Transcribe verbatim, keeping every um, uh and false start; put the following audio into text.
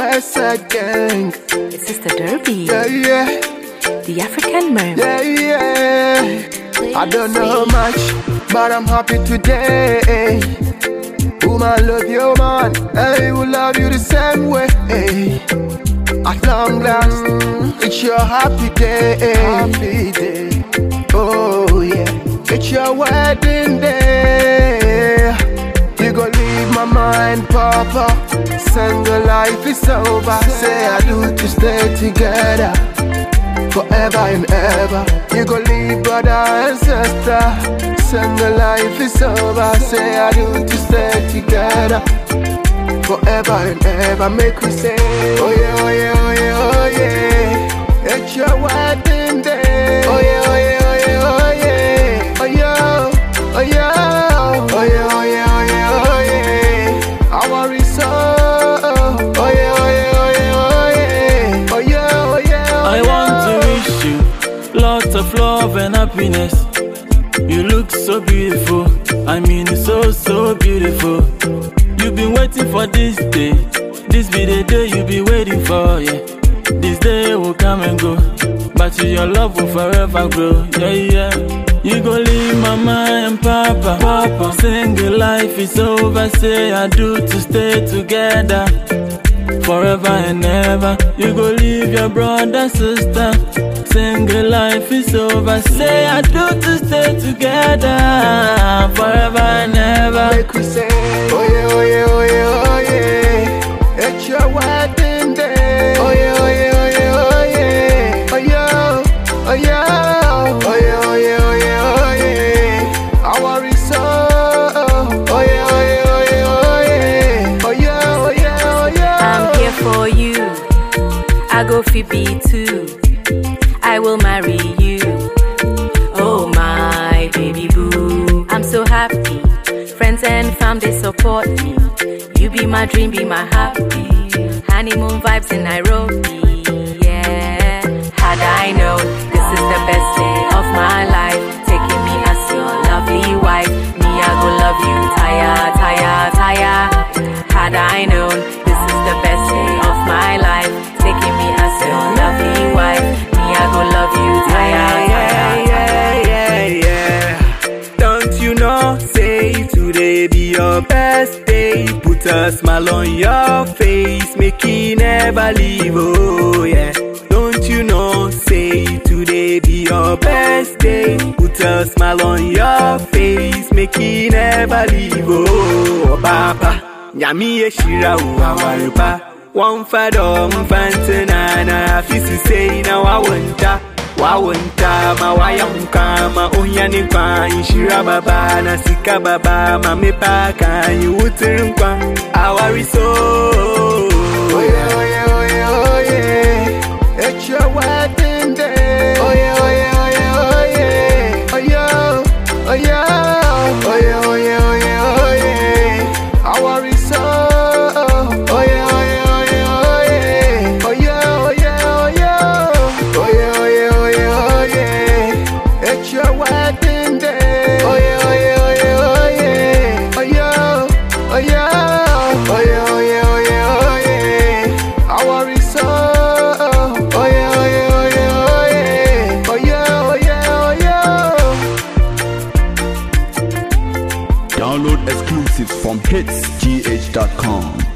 Westside Gang. It's Sister Derby. Yeah, yeah. The African Mermaid. Yeah, yeah. I don't know much, but I'm happy today. Woman, love you, man. I will love you the same way. At long last, it's your happy day. Happy day. Oh, yeah. It's your wedding day. You gon' leave my mind, Papa. Single life is over. Say I do to stay together forever and ever. You gon' leave brother and sister. Single life is over. Say I do to stay together forever and ever. Make we say, oh yeah, oh yeah, oh yeah, oh yeah. It's your wedding day. Oh yeah, oh yeah, oh yeah, oh yeah. Oh yeah, oh yeah, oh yeah, oh yeah, oh yeah, oh yeah. I worry so. Oh yeah, oh yeah, oh yeah, oh yeah. Oh yeah, oh yeah, oh I want to wish you lots of love and happiness. You look so beautiful. I mean, so, so beautiful. You've been waiting for this day. This be the day you've been waiting for, yeah. This day will come and go, but your love will forever grow, yeah, yeah. You gon' leave mama and papa, papa. Single life is over, say I do to stay together forever and ever. You gon' leave your brother, sister. Single life is over, say I do to stay together forever and ever. Make we say, oh yeah, oh yeah, oh yeah, oh yeah. It's your wedding day. Oh yeah, oh yeah, oh yeah, oh yeah. Oh yeah, oh yeah, oh yeah, oh yeah, oh yeah, oh yeah. I worry so. Oh yeah, oh yeah, oh yeah, oh yeah. Oh yeah, oh yeah, oh yeah. I'm here for you. I go for B too. I will marry you. Oh my baby boo. I'm so happy. Friends and fam, they support me. You be my dream, be my happy. Honeymoon vibes in Nairobi, yeah. Had I known this is the best day of my life, taking me as your lovely wife. Me, I go love you, tire, tire, tire. Had I known this is the best day of my life, taking me as your lovely wife. I go love you, tire, tire, yeah, yeah, yeah. Don't you know, say today be your best day. Put a smile on your face, make it never leave, oh yeah. Don't you know, say today be your best day. Put a smile on your face, make it never leave, oh Papa. Nyami yeshira uwawarupa. One fadom fantanana, fisi say now I wanta, wawanta, ma wayam ma onyani kwa, inshira baba, na sika baba, ma me paka, you wouldn't kwa, awari so. Oh yeah, oh yeah, oh yeah, oh yeah. It's your wedding day. Oh yeah, oh yeah, oh yeah, oh yeah. Oh yeah, oh yeah, oh yeah, oh yeah, oh yeah, oh yeah. I worry so. Oh yeah. Download exclusives from hits g h dot com.